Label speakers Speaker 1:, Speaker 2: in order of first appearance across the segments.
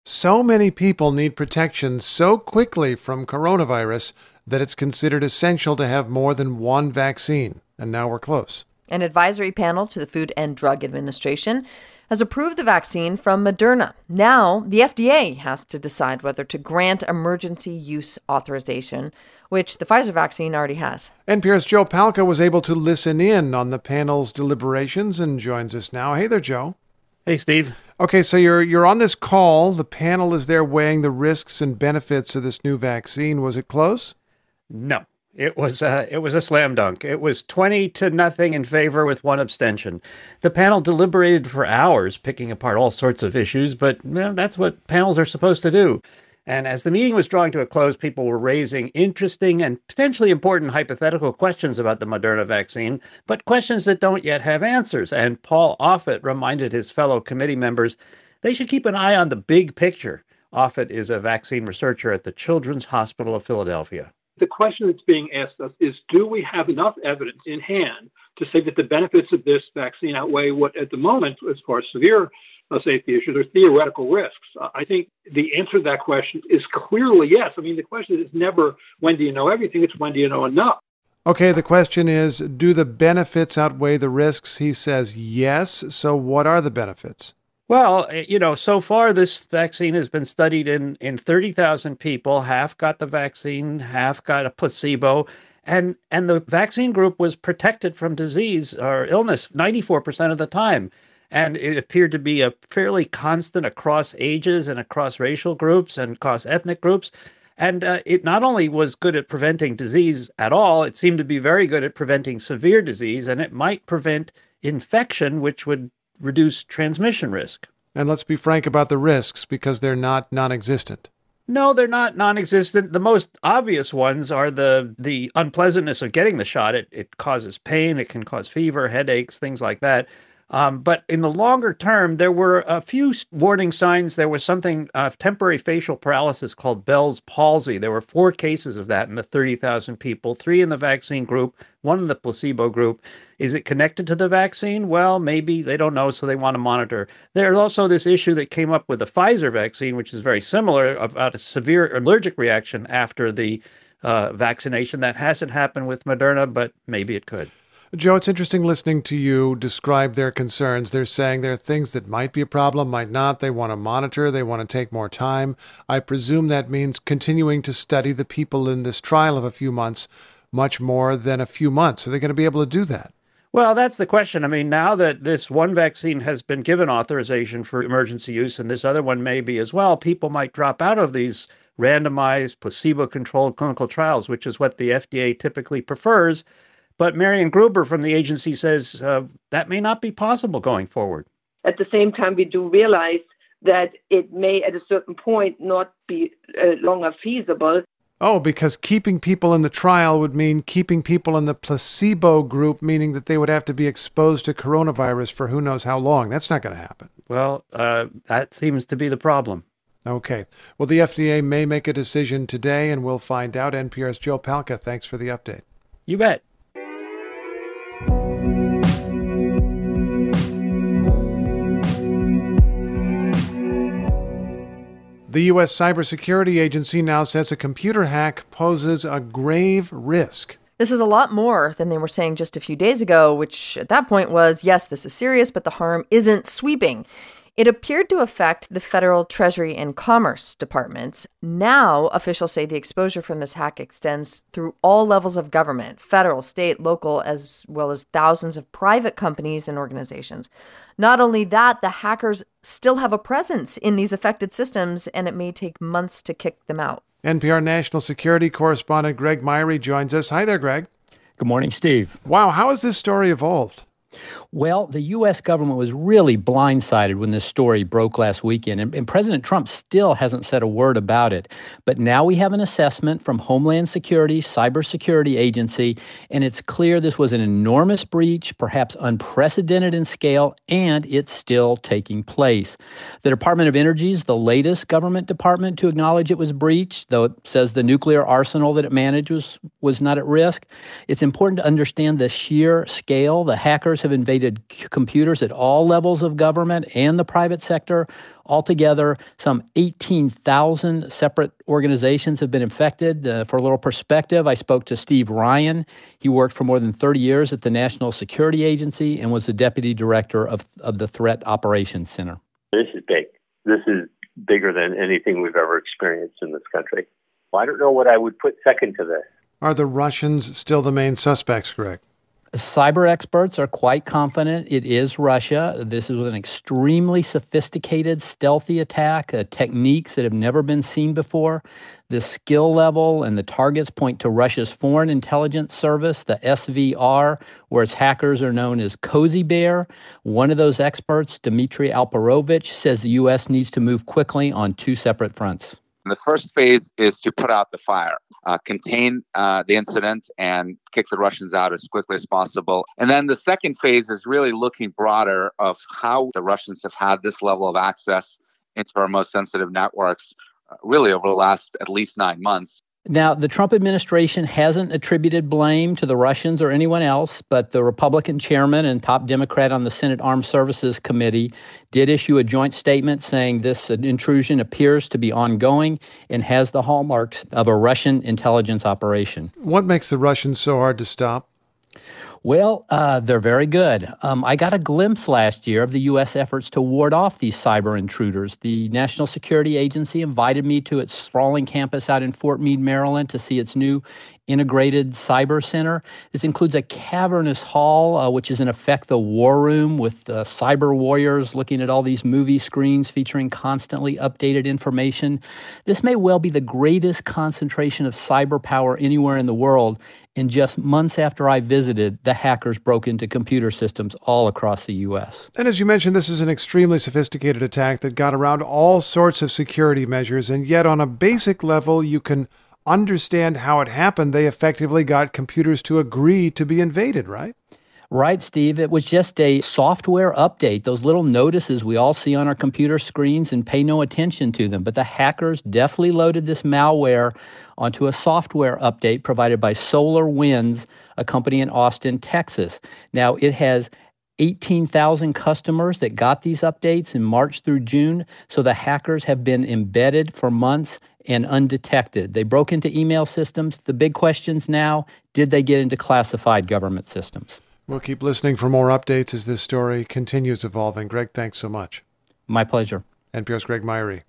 Speaker 1: So many people need protection so quickly from coronavirus that it's considered essential to have more than one vaccine. And now we're close.
Speaker 2: An advisory panel to the Food and Drug Administration has approved the vaccine from Moderna. Now, the FDA has to decide whether to grant emergency use authorization, which the Pfizer vaccine already has.
Speaker 1: NPR's Joe Palca was able to listen in on the panel's deliberations and joins us now. Hey there, Joe.
Speaker 3: Hey, Steve.
Speaker 1: Okay, so you're on this call. The panel is there weighing the risks and benefits of this new vaccine. Was it close?
Speaker 3: No, it was a slam dunk. It was 20-0 in favor with one abstention. The panel deliberated for hours, picking apart all sorts of issues, but that's what panels are supposed to do. And as the meeting was drawing to a close, people were raising interesting and potentially important hypothetical questions about the Moderna vaccine, but questions that don't yet have answers. And Paul Offit reminded his fellow committee members they should keep an eye on the big picture. Offit is a vaccine researcher at the Children's Hospital of Philadelphia.
Speaker 4: The question that's being asked us is, do we have enough evidence in hand to say that the benefits of this vaccine outweigh what, at the moment, as far as severe safety issues or theoretical risks? I think the answer to that question is clearly yes. I mean, the question is never, when do you know everything? It's when do you know enough?
Speaker 1: Okay, the question is, do the benefits outweigh the risks? He says yes. So what are the benefits?
Speaker 3: Well, so far this vaccine has been studied in 30,000 people. Half got the vaccine, half got a placebo. And the vaccine group was protected from disease or illness 94% of the time. And it appeared to be a fairly constant across ages and across racial groups and across ethnic groups. And it not only was good at preventing disease at all, it seemed to be very good at preventing severe disease, and it might prevent infection, which would reduce transmission risk.
Speaker 1: And let's be frank about the risks, because they're not non-existent.
Speaker 3: No, they're not non-existent. The most obvious ones are the unpleasantness of getting the shot. It causes pain. It can cause fever, headaches, things like that. But in the longer term, there were a few warning signs. There was something, temporary facial paralysis called Bell's palsy. There were 4 cases of that in the 30,000 people, 3 in the vaccine group, 1 in the placebo group. Is it connected to the vaccine? Well, maybe. They don't know, so they want to monitor. There's also this issue that came up with the Pfizer vaccine, which is very similar, about a severe allergic reaction after the vaccination. That hasn't happened with Moderna, but maybe it could.
Speaker 1: Joe, it's interesting listening to you describe their concerns. They're saying there are things that might be a problem, might not. They want to monitor. They want to take more time. I presume that means continuing to study the people in this trial of a few months, much more than a few months. Are they going to be able to do that?
Speaker 3: Well, that's the question. I mean, now that this one vaccine has been given authorization for emergency use, and this other one may be as well, people might drop out of these randomized, placebo-controlled clinical trials, which is what the FDA typically prefers. But Marian Gruber from the agency says that may not be possible going forward.
Speaker 5: At the same time, we do realize that it may at a certain point not be longer feasible.
Speaker 1: Oh, because keeping people in the trial would mean keeping people in the placebo group, meaning that they would have to be exposed to coronavirus for who knows how long. That's not going to happen.
Speaker 3: Well, that seems to be the problem.
Speaker 1: Okay. Well, the FDA may make a decision today, and we'll find out. NPR's Joe Palca, thanks for the update.
Speaker 3: You bet.
Speaker 1: The U.S. Cybersecurity Agency now says a computer hack poses a grave risk.
Speaker 2: This is a lot more than they were saying just a few days ago, which at that point was, yes, this is serious, but the harm isn't sweeping. It appeared to affect the Federal Treasury and Commerce departments. Now, officials say the exposure from this hack extends through all levels of government, federal, state, local, as well as thousands of private companies and organizations. Not only that, the hackers still have a presence in these affected systems, and it may take months to kick them out.
Speaker 1: NPR national security correspondent Greg Myrie joins us. Hi there, Greg.
Speaker 6: Good morning, Steve.
Speaker 1: Wow, how has this story evolved?
Speaker 6: Well, the U.S. government was really blindsided when this story broke last weekend, and President Trump still hasn't said a word about it. But now we have an assessment from Homeland Security, Cybersecurity Agency, and it's clear this was an enormous breach, perhaps unprecedented in scale, and it's still taking place. The Department of Energy is the latest government department to acknowledge it was breached, though it says the nuclear arsenal that it managed was not at risk. It's important to understand the sheer scale. The hackers hackers have invaded computers at all levels of government and the private sector. Altogether, some 18,000 separate organizations have been infected. For a little perspective, I spoke to Steve Ryan. He worked for more than 30 years at the National Security Agency and was the deputy director of the Threat Operations Center.
Speaker 7: This is big. This is bigger than anything we've ever experienced in this country. I don't know what I would put second to this.
Speaker 1: Are the Russians still the main suspects, Greg?
Speaker 6: Cyber experts are quite confident it is Russia. This is an extremely sophisticated, stealthy attack, techniques that have never been seen before. The skill level and the targets point to Russia's Foreign Intelligence Service, the SVR, where its hackers are known as Cozy Bear. One of those experts, Dmitry Alperovich, says the U.S. needs to move quickly on two separate fronts.
Speaker 8: The first phase is to put out the fire, contain the incident and kick the Russians out as quickly as possible. And then the second phase is really looking broader of how the Russians have had this level of access into our most sensitive networks really over the last at least 9 months.
Speaker 6: Now, the Trump administration hasn't attributed blame to the Russians or anyone else, but the Republican chairman and top Democrat on the Senate Armed Services Committee did issue a joint statement saying this intrusion appears to be ongoing and has the hallmarks of a Russian intelligence operation.
Speaker 1: What makes the Russians so hard to stop?
Speaker 6: Well, they're very good. I got a glimpse last year of the U.S. efforts to ward off these cyber intruders. The National Security Agency invited me to its sprawling campus out in Fort Meade, Maryland, to see its new integrated cyber center. This includes a cavernous hall, which is in effect the war room with cyber warriors looking at all these movie screens featuring constantly updated information. This may well be the greatest concentration of cyber power anywhere in the world. And just months after I visited, the hackers broke into computer systems all across the U.S.
Speaker 1: And as you mentioned, this is an extremely sophisticated attack that got around all sorts of security measures, and yet on a basic level, you can understand how it happened. They effectively got computers to agree to be invaded, right?
Speaker 6: Right, Steve. It was just a software update, those little notices we all see on our computer screens and pay no attention to them. But the hackers definitely loaded this malware onto a software update provided by SolarWinds, a company in Austin, Texas. Now, it has 18,000 customers that got these updates in March through June, so the hackers have been embedded for months and undetected. They broke into email systems. The big questions now, did they get into classified government systems?
Speaker 1: We'll keep listening for more updates as this story continues evolving. Greg, thanks so much.
Speaker 6: My pleasure.
Speaker 1: NPR's Greg Myrie.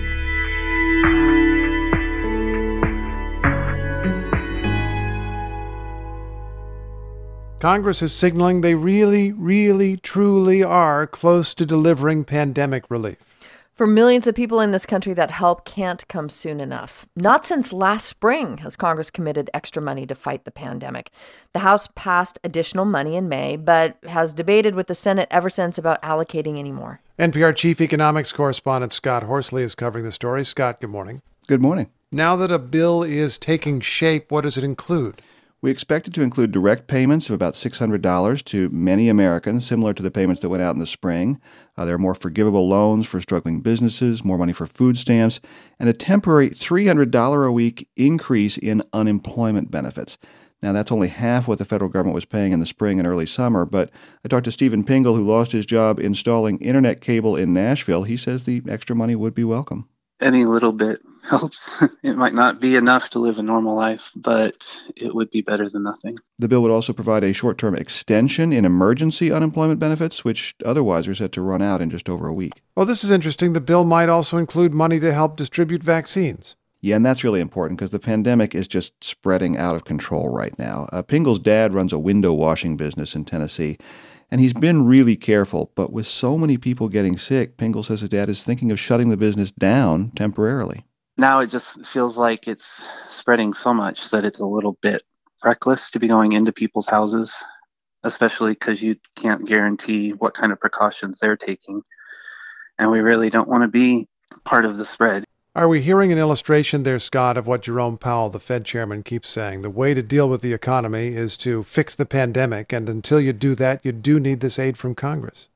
Speaker 1: Congress is signaling they really, really, truly are close to delivering pandemic relief.
Speaker 2: For millions of people in this country, that help can't come soon enough. Not since last spring has Congress committed extra money to fight the pandemic. The House passed additional money in May, but has debated with the Senate ever since about allocating any more.
Speaker 1: NPR chief economics correspondent Scott Horsley is covering the story. Scott, good morning.
Speaker 9: Good morning.
Speaker 1: Now that a bill is taking shape, what does it include?
Speaker 9: We expect it to include direct payments of about $600 to many Americans, similar to the payments that went out in the spring. There are more forgivable loans for struggling businesses, more money for food stamps, and a temporary $300 a week increase in unemployment benefits. Now, that's only half what the federal government was paying in the spring and early summer, but I talked to Stephen Pingle, who lost his job installing internet cable in Nashville. He says the extra money would be welcome.
Speaker 10: Any little bit helps. It might not be enough to live a normal life, but it would be better than nothing.
Speaker 9: The bill would also provide a short-term extension in emergency unemployment benefits, which otherwise are set to run out in just over a week.
Speaker 1: Well, this is interesting. The bill might also include money to help distribute vaccines.
Speaker 9: Yeah, and that's really important because the pandemic is just spreading out of control right now. Pingle's dad runs a window washing business in Tennessee, and he's been really careful. But with so many people getting sick, Pingle says his dad is thinking of shutting the business down temporarily.
Speaker 10: Now it just feels like it's spreading so much that it's a little bit reckless to be going into people's houses, especially because you can't guarantee what kind of precautions they're taking. And we really don't want to be part of the spread.
Speaker 1: Are we hearing an illustration there, Scott, of what Jerome Powell, the Fed chairman, keeps saying? The way to deal with the economy is to fix the pandemic, and until you do that, you do need this aid from Congress.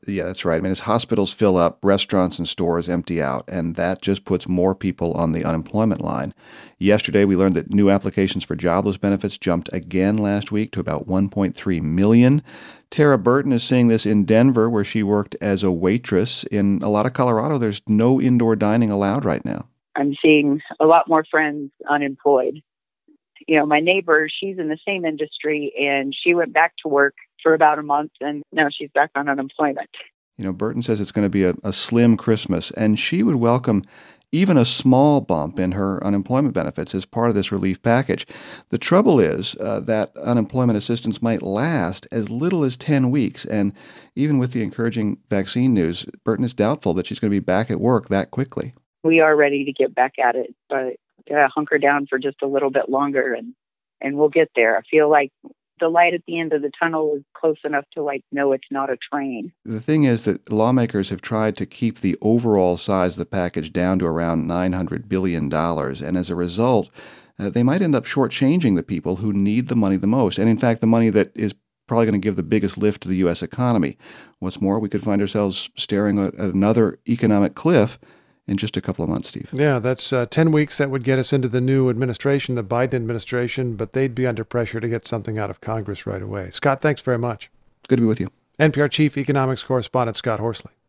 Speaker 9: Yeah, that's right. I mean, as hospitals fill up, restaurants and stores empty out, and that just puts more people on the unemployment line. Yesterday, we learned that new applications for jobless benefits jumped again last week to about 1.3 million. Tara Burton is seeing this in Denver, where she worked as a waitress. In a lot of Colorado, there's no indoor dining allowed right now.
Speaker 11: I'm seeing a lot more friends unemployed. You know, my neighbor, she's in the same industry, and she went back to work for about a month, and now she's back on unemployment.
Speaker 9: You know, Burton says it's going to be a slim Christmas, and she would welcome even a small bump in her unemployment benefits as part of this relief package. The trouble is that unemployment assistance might last as little as 10 weeks, and even with the encouraging vaccine news, Burton is doubtful that she's going to be back at work that quickly.
Speaker 11: We are ready to get back at it, but gotta hunker down for just a little bit longer, and we'll get there. I feel like the light at the end of the tunnel is close enough to know it's not a train.
Speaker 9: The thing is that lawmakers have tried to keep the overall size of the package down to around $900 billion, and as a result, they might end up shortchanging the people who need the money the most, and in fact, the money that is probably going to give the biggest lift to the U.S. economy. What's more, we could find ourselves staring at another economic cliff in just a couple of months, Steve.
Speaker 1: Yeah, that's 10 weeks. That would get us into the new administration, the Biden administration, but they'd be under pressure to get something out of Congress right away. Scott, thanks very much.
Speaker 9: Good to be with you.
Speaker 1: NPR Chief Economics Correspondent Scott Horsley.